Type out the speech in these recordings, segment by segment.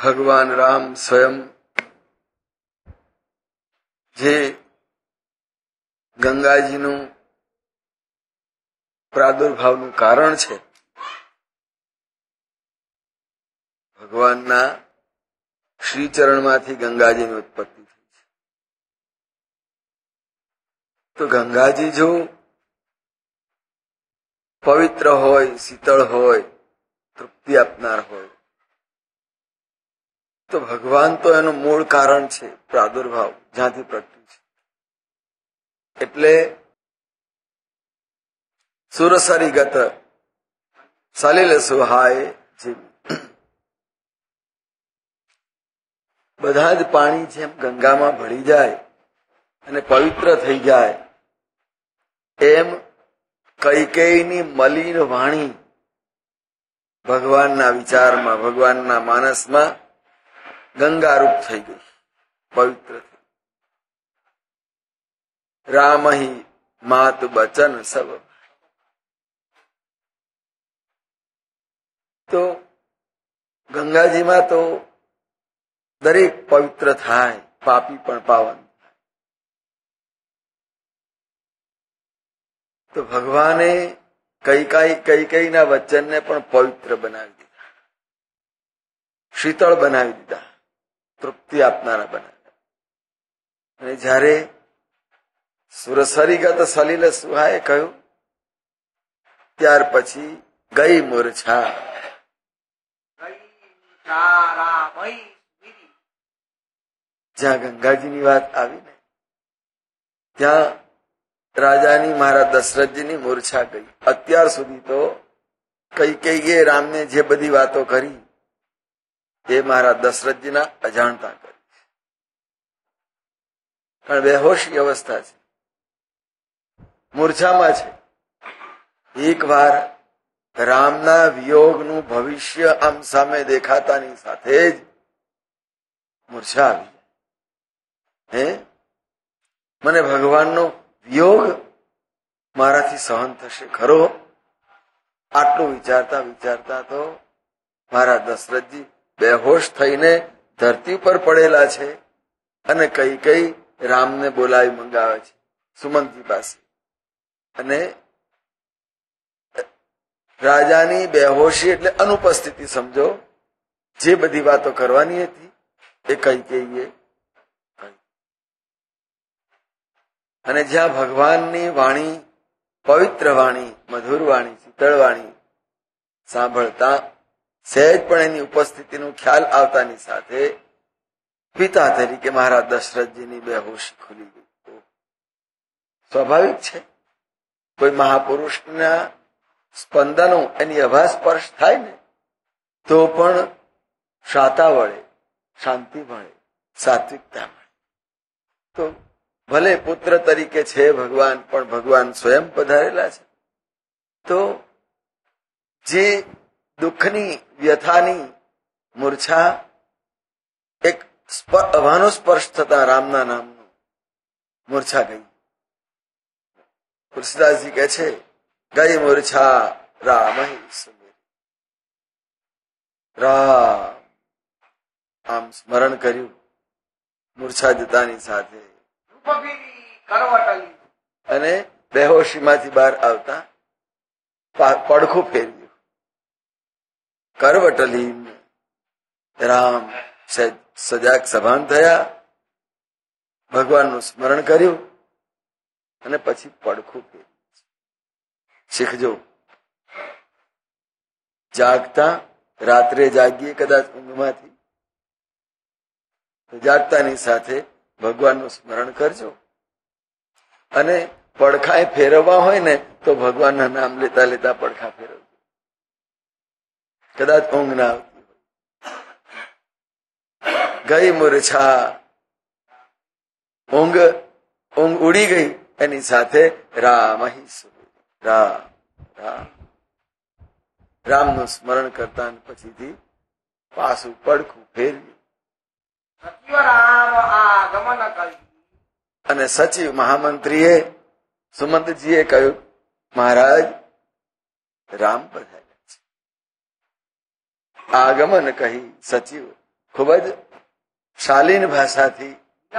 ભગવાન રામ સ્વયં જે ગંગાજીનું પ્રાદુર્ભાવનું કારણ છે, ભગવાનના શ્રીચરણમાંથી ગંગાજીની ઉત્પત્તિ થઈ છે. તો ગંગાજી જો પવિત્ર હોય, શીતળ હોય, તૃપ્તિ આપનાર હોય, તો ભગવાન તો એનું મૂળ કારણ છે, પ્રાદુર્ભાવ જ્યાંથી પ્રગટ્યું છે. એટલે સુરસરીગત સલિલ સુહાય જેવી બધા જ પાણી જેમ ગંગામાં ભળી જાય અને પવિત્ર થઈ જાય, એમ કૈકેયીની મલિન વાણી ભગવાનના વિચારમાં, ભગવાનના માનસમાં ગંગારૂપ થઈ ગઈ, પવિત્ર થઈ. રામહી માત બચન સબ. તો ગંગાજીમાં તો દરેક પવિત્ર થાય, પાપી પણ પાવન થાય. તો ભગવાને કૈકેયીના વચનને પણ પવિત્ર બનાવી દીધા, શીતળ બનાવી દીધા, તૃપ્તિ આપનારા બનાવ્યા. અને જ્યારે સુરસરીગત સલિલ સુહાએ કહ્યું, ત્યાર પછી ગઈ મૂર્છા. જ્યાં ગંગાજીની વાત આવી ને, ત્યાં રાજાની, મહારાજ દશરથજીની મૂર્છા ગઈ. અત્યાર સુધી તો કૈકેયીએ રામને જે બધી વાતો કરી એ મહારાજ દશરથજીના અજાણતા કરી, કારણ બેહોશી અવસ્થા છે, મૂર્છામાં છે. એક વાર રામના વિયોગનું ભવિષ્ય આમ સામે દેખાતાની સાથે જ મૂર્છા આવી. મને ભગવાનનો વિયોગ મારાથી સહન થશે ખરો? આટલું વિચારતા વિચારતા તો મારા દશરથજી બેહોશ થઈને ધરતી પર પડેલા છે. અને કૈકેયી રામને બોલાવી મંગાવે છે સુમંતજી પાસે. અને રાજાની બેહોશી એટલે અનુપસ્થિતિ સમજો. જે બધી વાતો કરવાની હતી એ કૈકેયીએ કહી. અને જ્યાં ભગવાનની વાણી, પવિત્ર વાણી, મધુર વાણી, શીતળ વાણી સાંભળતા સહેજ પણ એની ઉપસ્થિતિનું ખ્યાલ આવતાની સાથે પિતા તરીકે મહારાજ દશરથજીની બેહોશી ખુલી ગઈ. સ્વાભાવિક છે, કોઈ મહાપુરુષના સ્પંદનો, એની અભા સ્પર્શ થાય ને તો પણ શાતા વળે, શાંતિ મળે, સાત્વિકતા મળે. તો ભલે પુત્ર તરીકે છે ભગવાન, પણ ભગવાન સ્વયં પધારેલા છે. તો જે દુઃખની, વ્યથાની મૂર્છા એક અભાનો સ્પર્શ થતા રામના નામનું મૂર્છા ગઈ. તુલસીદાસજી કહે છે, ગઈ મૂર્છા રામ સુમેરી. રામ આમ સ્મરણ કર્યું, મૂર્છા જતાની સાથે અને બેહોશીમાંથી બહાર આવતા પડખું ફેર્યું. કરવટલી રામ સજાગ સભાન થયા, ભગવાનનું સ્મરણ કર્યું અને પછી પડખું ફેર્યું. શીખજો, જાગતા, રાત્રે જાગીએ કદાચ ઊંઘમાંથી, જાગતાની સાથે ભગવાનનું સ્મરણ કરજો. અને પડખાએ ફેરવવા હોય ને તો ભગવાનના નામ લેતા લેતા પડખા ફેરવજો. કદાચ ઊંઘ ના આવતી હોય. ગઈ મૂર્છા, ઊંઘ ઉડી ગઈ, એની સાથે રામ રામ રામ રામનું સ્મરણ કરતા પછીથી પાછું પડખું ફેરવ્યું. અને સચિવ મહામંત્રીએ, સુમંતજીએ કહ્યું, મહારાજ રામ પધાર્યા છે. આગમન કહી સચિવ ખૂબ જ શાલીન ભાષાથી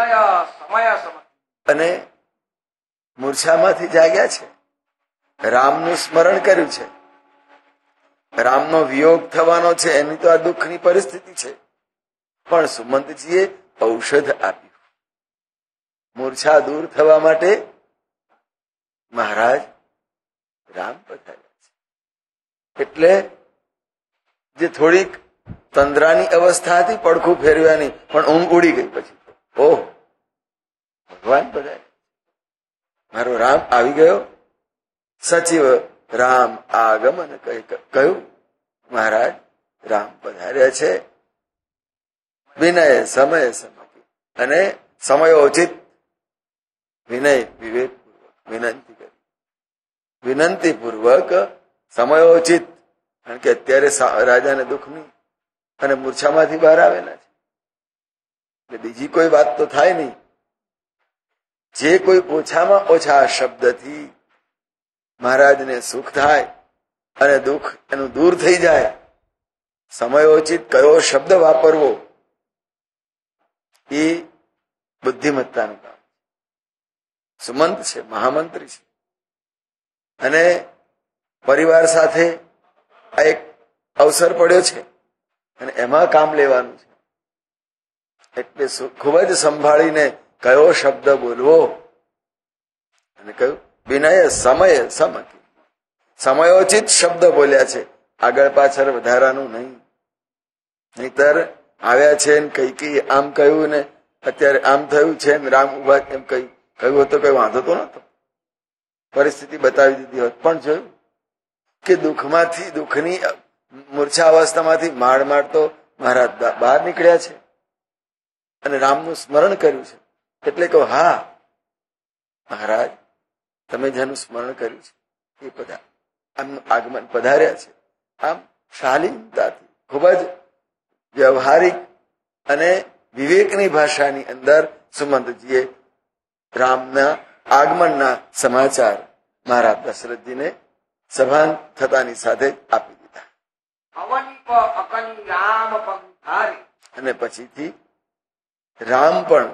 અને મૂર્છામાંથી જાગ્યા છે. રામનું સ્મરણ કર્યું છે. રામનો વિયોગ થવાનો છે, એની તો આ દુઃખની પરિસ્થિતિ છે. પણ સુમંતજીએ ઔષધ આપ્યું. મૂર્છા દૂર થવા માટે મહારાજ રામ પધાર્યા છે. એટલે જે થોડીક તંદ્રાની અવસ્થા હતી, પડખું ફેરવ્યાની, પણ ઊંઘ ઉડી ગઈ. પછી ઓહ, ભગવાન પધાર્યા, મારો રામ આવી ગયો. સચિવ રામ આગમન કહ્યું, મહારાજ રામ પધાર્યા છે. વિનય સમય સમકી, અને સમયોચિત વિનય વિવેક વિનંતી કરી. વિનંતી પૂર્વક સમયોચિત, કારણ કે અત્યારે રાજાને દુઃખની અને મૂર્છામાંથી બહાર આવેલા છે. એટલે બીજી કોઈ વાત તો થાય નહીં. જે કોઈ ઓછામાં ઓછા શબ્દથી મહારાજને સુખ થાય અને દુઃખ એનું દૂર થઈ જાય, સમયોચિત કયો શબ્દ વાપરવો એ બુદ્ધિમત્તાનું કામ. સુમંત છે, મહામંત્રી છે, અને પરિવાર સાથે આ એક અવસર પડ્યો છે અને એમાં કામ લેવાનું છે. એટલે ખૂબ જ સંભાળીને કયો શબ્દ બોલવો, અને કયું વિનય સમય સમકી, સમયોચિત શબ્દ બોલ્યા છે, આગળ પાછળ વધારાનું નહીં. નહીતર આવ્યા છે ને કઈ આમ કહ્યું ને અત્યારે આમ થયું છે ને રામ ઉભા એમ કહ્યું હતું, કઈ વાંધો તો નતો, પરિસ્થિતિ બતાવી દીધી હોત. પણ જોયું કે દુઃખમાંથી, દુઃખની મૂર્છા અવસ્થામાંથી માડ તો મહારાજ બહાર નીકળ્યા છે અને રામનું સ્મરણ કર્યું છે. એટલે કહો, હા મહારાજ, તમે જેનું સ્મરણ કર્યું છે એ આમનું આગમન પધાર્યા છે. આમ શાલીનતાથી, ખૂબ જ વ્યવહારિક અને વિવેકની ભાષાની અંદર સુમંતજીએ રામના આગમનના સમાચાર મહારાજ દશરથજીને સભાન થતાની સાથે આપી દીધા. અને પછીથી રામ પણ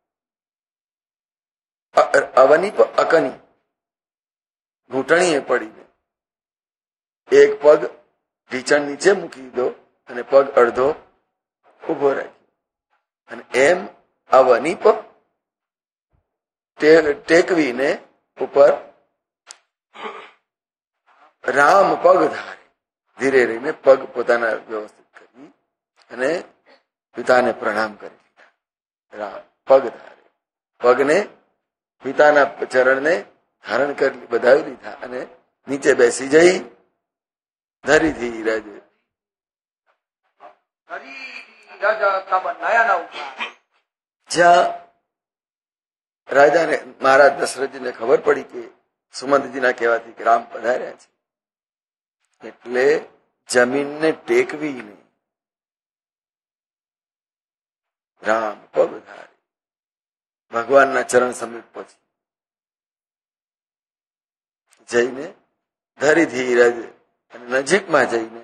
અવનીપ અકની ઘૂંટણીએ પડીને એક પગ ઢીચણ નીચે મૂકી દીધો અને પગ અડધો ઉભો રાખ્યો, અને એમ અવનીપ ટેકવીને ઉપર રામ પગ ધારે, ધીરે રહીને પગ પોતાના વ્યવસ્થિત કરી અને પિતાને પ્રણામ કરી દીધા. રામ પગ ધારે, પગને પિતાના ચરણને ધારણ કરી બધાવી દીધા અને નીચે બેસી જઈ ધરી ધીરજ. જ્યાં રાજાને, મહારાજ દશરથજીને ખબર પડી કે સુમંતજીના કહેવાથી રામ પધાર્યા છે, એટલે જમીનને ટેકવીને રામ પગ ધારે ભગવાનના ચરણ સમીપ પહોંચી જઈને ધરી ધીરજ, અને નજીકમાં જઈને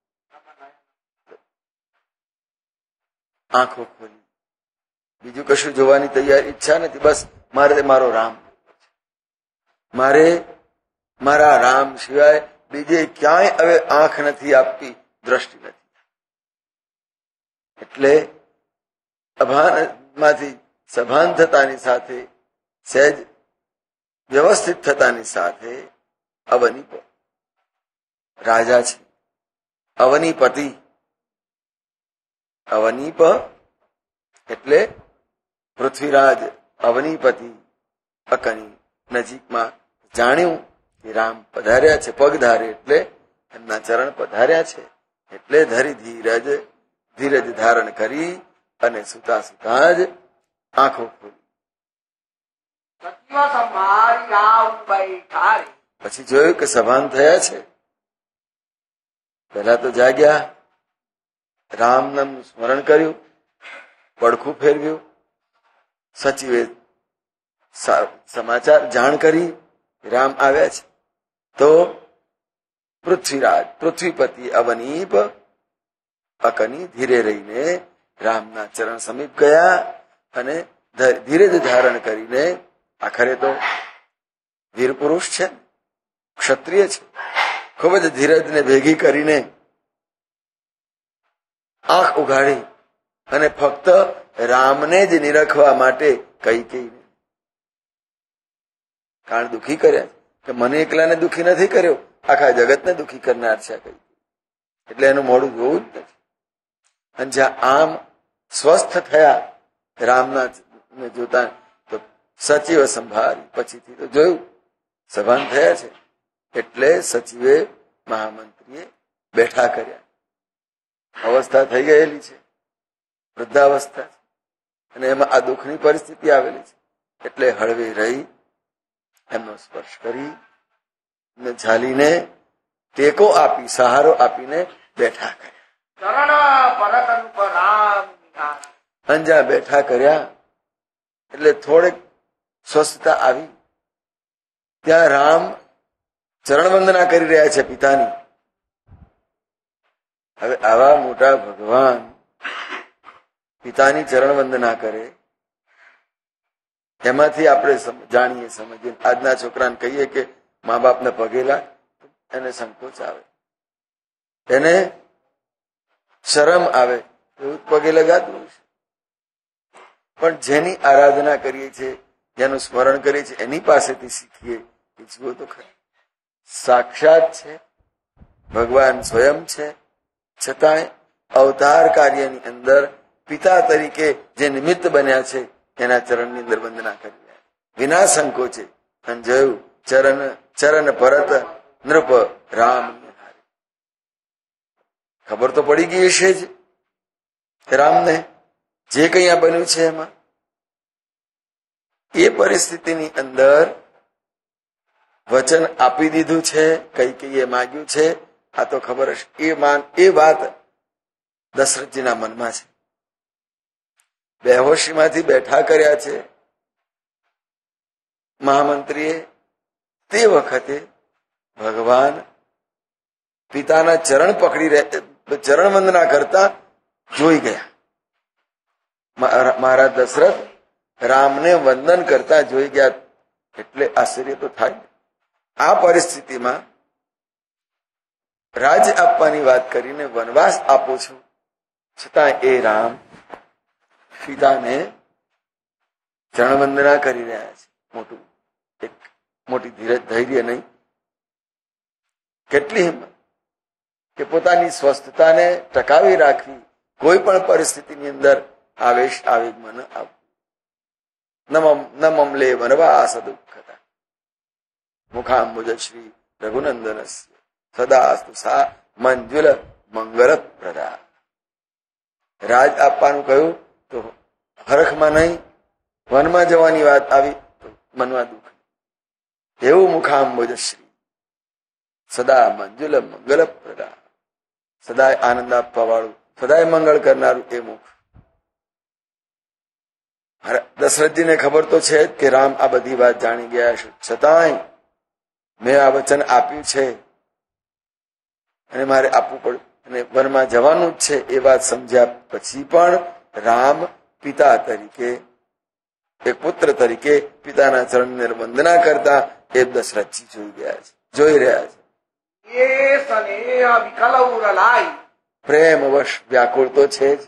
આંખો ખોલી. બીજું કશું જોવાની તૈયારી ઈચ્છા નથી, બસ મારે મારો રામ, મારે મારા રામ સિવાય બીજે ક્યાંય હવે આંખ નથી આપતી, દ્રષ્ટિ નથી. એટલે અભાનમાંથી સભાન થતાની સાથે, સહેજ વ્યવસ્થિત થતાની સાથે અવનીપ રાજા છે, અવનીપતિ. અવનીપ એટલે પૃથ્વીરાજ અવનીપતિ અકની નજીકમાં જાણ્યું કે રામ પધાર્યા છે, પગ ધારે એટલે એમના ચરણ પધાર્યા છે. એટલે ધરી ધીરજ, ધીરજ ધારણ કરી અને સુતા સુતા જ આંખો ખોલી. પછી જોયું કે સભાન થયા છે. પહેલા તો જાગ્યા, રામ નામનું સ્મરણ કર્યું, પડખું ફેરવ્યું, સચિવે સમાચાર જાણ કરી રામ આવ્યા છે. તો પૃથ્વીરાજ, પૃથ્વીપતિ અવનીપ અકની ધીરે રહીને રામના ચરણ સમીપ ગયા અને ધીરજ ધારણ કરીને, આખરે તો વીર પુરુષ છે, ક્ષત્રિય છે, ખૂબ જ ધીરજને ભેગી કરીને આંખ ઉઘાડી અને ફક્ત રામને જ નિરખવા માટે કઈ કારણ દુઃખી કર્યા કે મને એકલાને દુઃખી નથી કર્યો, આખા જગતને દુઃખી કરનાર છે કઈ, એટલે એનું મોડું જોવું જ નથી. અને જ્યાં આમ સ્વસ્થ થયા રામના જોતા તો સચિવ સંભાળી, પછીથી તો જોયું સભાન થયા છે એટલે સચિવે મહામંત્રીએ બેઠા કર્યા. અવસ્થા થઈ ગયેલી છે, વૃદ્ધાવસ્થા છે, અને એમાં આ દુઃખની પરિસ્થિતિ આવેલી છે એટલે હળવી રહી એમનો સ્પર્શ કરી ઝાલીને ટેકો આપી, સહારો આપીને બેઠા કર્યા. અંજા બેઠા કર્યા એટલે થોડીક સ્વસ્થતા આવી. ત્યાં રામ ચરણ વંદના કરી રહ્યા છે પિતાની. હવે આવા મોટા ભગવાન પિતાની ચરણ વંદના કરે, એમાંથી આપણે જાણીએ સમજીએ. આજના છોકરાને કહીએ કે મા બાપને પગે લાગ, એને સંકોચ આવે, એને શરમ આવે, એવું પગે લગાડવું છે. પણ જેની આરાધના કરીએ છીએ, જેનું સ્મરણ કરીએ છીએ, એની પાસેથી શીખીએ એ જુઓ તો ખરી. સાક્ષાત છે, ભગવાન સ્વયં છે, છતાંય અવતાર કાર્યની અંદર પિતા તરીકે જે નિમિત્ત બન્યા છે એના ચરણની અંદર વંદના કરી રહ્યા વિના સંકોચે. અને જોયું ચરણ પરત નૃપ રામ. ખબર તો પડી ગઈ હશે જ રામને જે કંઈ આ બન્યું છે એમાં. એ પરિસ્થિતિની અંદર વચન આપી દીધું છે, કઈ માગ્યું છે, આ તો ખબર હશે. એ વાત દશરથજીના મનમાં છે. બેહોશીમાંથી બેઠા કર્યા છે મહામંત્રીએ. તે વખતે ભગવાન પિતાના ચરણ પકડી ચરણ વંદના કરતા જોઈ ગયા. મહારાજ દશરથ રામને વંદન કરતા જોઈ ગયા એટલે આશ્ચર્ય તો થાય. આ પરિસ્થિતિમાં રાજ આપવાની વાત કરીને વનવાસ આપું છું, છતાં એ રામ પિતાને ચરણ વંદના કરી રહ્યા છે. મોટી ધીરજ, ધૈર્ય નહીં, કેટલી હિંમત કે પોતાની સ્વસ્થતાને ટકાવી રાખવી, કોઈ પણ પરિસ્થિતિની અંદર આવેશ આવેગમાં ન આવવું. ન મમલે વનવાસ દુઃખતા મુખાંબુજ શ્રી રઘુનંદનસ્ય સદાસ્તુ સા મંજુલ મંગલ પ્રદા. રાજ આપવાનું કહ્યું તો હરખમાં નહીં, વનમાં જવાની વાત આવી તો મનમાં દુઃખ. એવું મુખાંબુજ શ્રી સદા મંજુલ મંગલ પ્રદા, સદાય આનંદ આપવા વાળું, સદાય મંગળ કરનારું એ મુખ. દશરથજીને ખબર તો છે કે રામ આ બધી વાત જાણી ગયા છે, છતાંય મેં આ વચન આપ્યું છે અને મારે આપવું પડ્યું અને વનમાં જવાનું જ છે એ વાત સમજ્યા પછી પણ રામ પિતા તરીકે, એક પુત્ર તરીકે પિતાના ચરણને વંદના કરતા એ દશરથજી જોઈ રહ્યા છે. પ્રેમવશ વ્યાકુળ તો છે જ.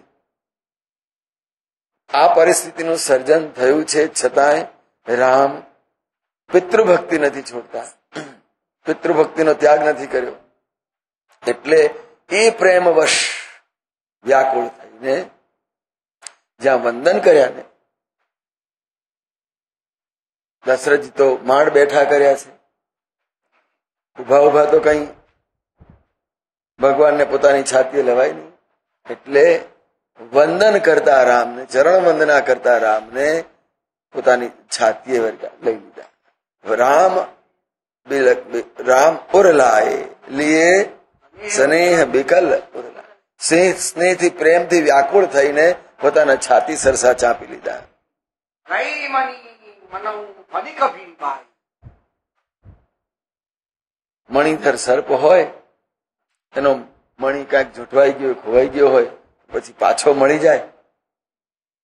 આ પરિસ્થિતિનું સર્જન થયું છે, છતાંય રામ પિતૃભક્તિ નથી છોડતા, પિતૃભક્તિનો ત્યાગ નથી કર્યો. એટલે એ પ્રેમવશ વ્યાકુળ થઈને જ્યાં વંદન કર્યા ને, દશરથજી તો માંડ બેઠા કર્યા છે, ઉભા તો કઈ ભગવાનને પોતાની છાતીએ લેવાય નહીં. એટલે વંદન કરતા રામને, ચરણ વંદના કરતા રામને પોતાની છાતીએ લઈ લીધા. રામ ઉરલાએ લીએ સ્નેહ બિકલ ઉરલા. સ્નેહથી, પ્રેમથી વ્યાકુળ થઈને પોતાના છાતી સરસા ચાંપી લીધા. મણિધર સર્પ હોય, એનો મણિ કાંઈક જૂટવાઈ ગયો, ખોવાઈ ગયો હોય, પછી પાછો મળી જાય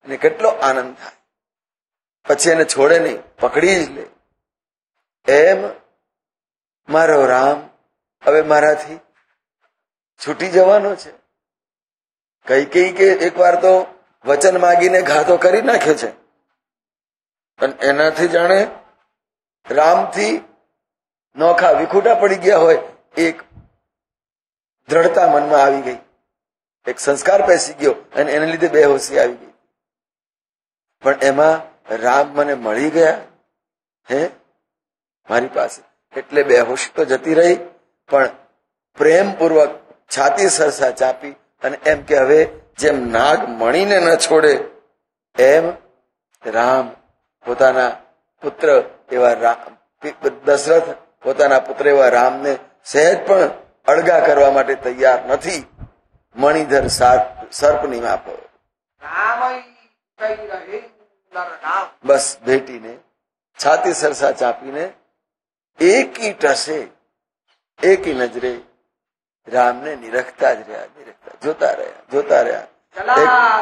એને કેટલો આનંદ થાય. પછી એને છોડે નહીં, પકડી જ લે. એમ મારો રામ હવે મારાથી છૂટી જવાનો છે. કઈ કે એક વાર તો વચન માગીને ઘાતો કરી નાખ્યો છે, પણ એનાથી જાણે રામથી નોખા વિખૂટા પડી ગયા હોય. એક દ્રઢતા મનમાં આવી ગઈ, એક સંસ્કાર બેસી ગયો અને એને લીધે બેહોશી આવી ગઈ. પણ એમાં રામ મને મળી ગયા હે મારી પાસે, એટલે બેહોશી તો જતી રહી, પણ પ્રેમપૂર્વક છાતી સરસા ચાપી અને એમ કે હવે જેમ નાગ મણીને ન છોડે એમ રામ પોતાના પુત્ર એવા દશરથ પોતાના પુત્ર એવા રામને સહેજ પણ અળગા કરવા માટે તૈયાર નથી. મણિધર સર્પની માફક બસ ભેટીને છાતી સરસા ચાપીને એકી ટસે એકી નજરે રામને નિરખતા જ રહ્યા, નિરખતા જોતા રહ્યા.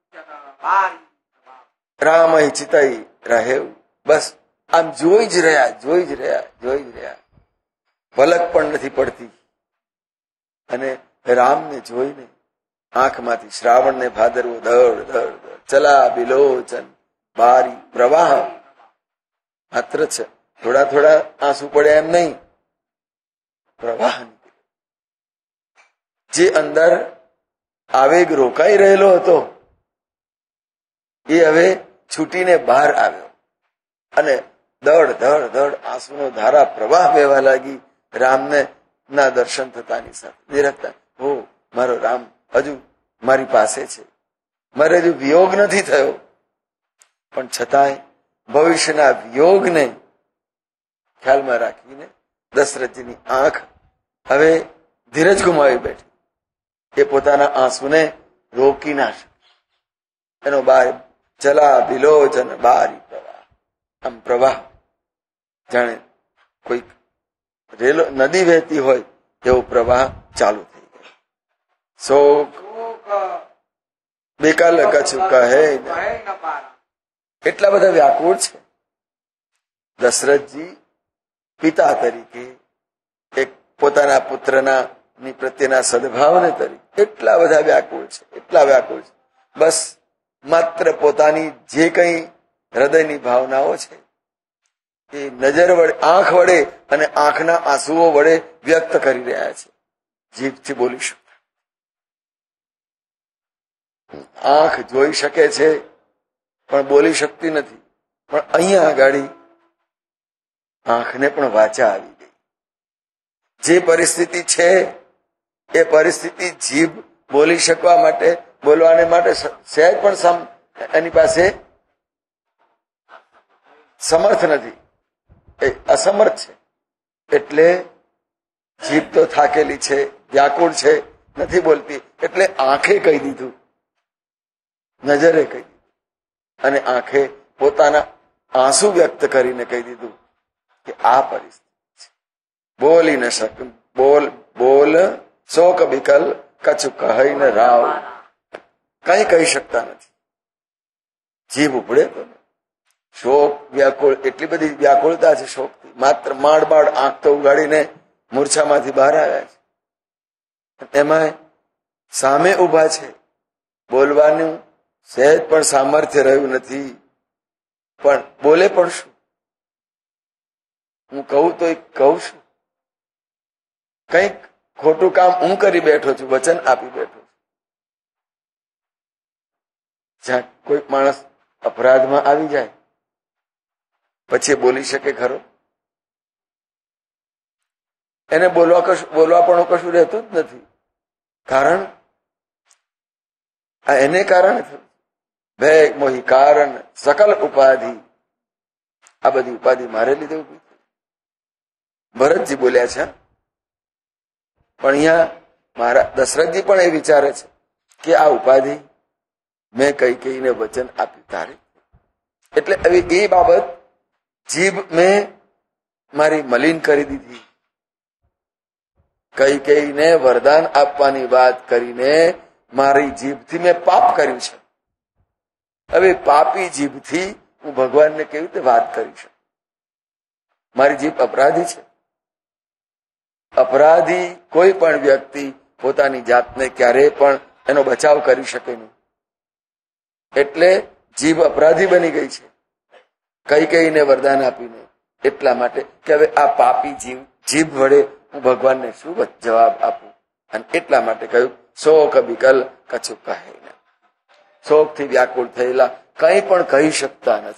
રામ ચિતાઈ રહે, બસ આમ જોઈ જ રહ્યા. પલક પણ નથી પડતી. અને રામને જોઈને આંખમાંથી શ્રાવણ ને ભાદરવો દળ દળ ચલા બિલોચન બારી પ્રવાહ માત્ર છે. થોડા આંસુ પડ્યા એમ નહીં, પ્રવાહ નીકળ્યો. જે અંદર આવેગ રોકાઈ રહેલો હતો એ હવે છૂટીને બહાર આવ્યો અને દળ દળ દળ આંસુનો ધારા પ્રવાહ વહેવા લાગી. રામને ના દર્શન થતાની સાથે નિરખતા, હો મારો રામ હજુ મારી પાસે છે, મારે હજુ વિયોગ નથી થયો. પણ છતાંય ભવિષ્યના વિયોગને ખ્યાલમાં રાખીને દશરથજીની આંખ હવે ધીરજ ગુમાવી બેઠી. એ પોતાના આંસુને રોકી ના શકે. એનો બાર ચલા બિલોચન બારી પ્રવાહ, આમ પ્રવાહ જાણે કોઈ રેલો નદી વહેતી હોય એવો પ્રવાહ ચાલુ થઈ ગયો. શોક બેકાલ કછું કહે, એટલા બધા વ્યાકુળ છે. દશરથજી પિતા તરીકે એક પોતાના પુત્રના પ્રત્યેના સદભાવને તરીકે એટલા બધા વ્યાકુળ છે. બસ માત્ર પોતાની જે કઈ હૃદયની ભાવનાઓ છે એ નજર વડે, આંખ વડે અને આંખના આંસુઓ વડે વ્યક્ત કરી રહ્યા છે. જીભથી બોલી શકતા, આંખ જોઈ શકે છે પણ બોલી શકતી નથી. પણ અહીંયા આગાડી આંખને પણ વાચા આવી ગઈ. જે પરિસ્થિતિ છે એ પરિસ્થિતિ જીભ બોલી શકવા માટે, બોલવાને માટે સહેજ પણ એની પાસે સમર્થ નથી, એ અસમર્થ છે. એટલે જીભ તો થાકેલી છે, વ્યાકુળ છે, નથી બોલતી. એટલે આંખે કહી દીધું, નજરે કહી દીધું અને આંખે પોતાના આંસુ વ્યક્ત કરીને કહી દીધું કે આ પરિસ્થિતિ છે, બોલી ન શક, બોલ શોક બિકલ કછુ કહી ન રાવ. કઈ કહી શકતા નથી, જીભ ઉપડે તો. શોક વ્યાકુળ, એટલી બધી વ્યાકુળતા છે શોકથી. માત્ર માડ આંખ તો ઉગાડીને મૂર્છામાંથી બહાર આવ્યા છે. એમાં સામે ઉભા છે, બોલવાનું સહેજ પણ સામર્થ્ય રહ્યું નથી. પણ બોલે પણ શું? હું કહું તો કહું છું, કંઈક ખોટું કામ હું કરી બેઠો છું, વચન આપી બેઠો છું. જ્યાં કોઈ માણસ અપરાધમાં આવી જાય પછી બોલી શકે ખરો? એને બોલવા પણ કશું રહેતું જ નથી. કારણ આ એને કારણે થયું. ભેગ મોહી કારણ સકલ ઉપાધિ, આ બધી ઉપાધિ મારે લીધે ઉભી થઈ. ભરતજી બોલ્યા છે. પણ અહીંયા મારા દશરથજી પણ એ વિચારે છે કે આ ઉપાધિ મેં કહીને વચન આપ્યું તારે. એટલે હવે એ બાબત જીભ મેં મારી મલિન કરી દીધી. કહીને વરદાન આપવાની વાત કરીને મારી જીભથી મેં પાપ કર્યું છે. હવે પાપી જીભથી હું ભગવાનને કેવી રીતે વાત કરી શકું? મારી જીભ અપરાધી છે. અપરાધી કોઈ પણ વ્યક્તિ પોતાની જાતને ક્યારેય પણ એનો બચાવ કરી શકે નહીં. એટલે જીભ અપરાધી બની ગઈ છે કઈને વરદાન આપીને. એટલા માટે કે હવે આ પાપી જીભ વડે હું ભગવાનને શું જવાબ આપું? અને એટલા માટે કહ્યું શોક વિકલ કછુ કહે. શોકથી વ્યાકુળ થયેલા કંઈ પણ કહી શકતા નથી.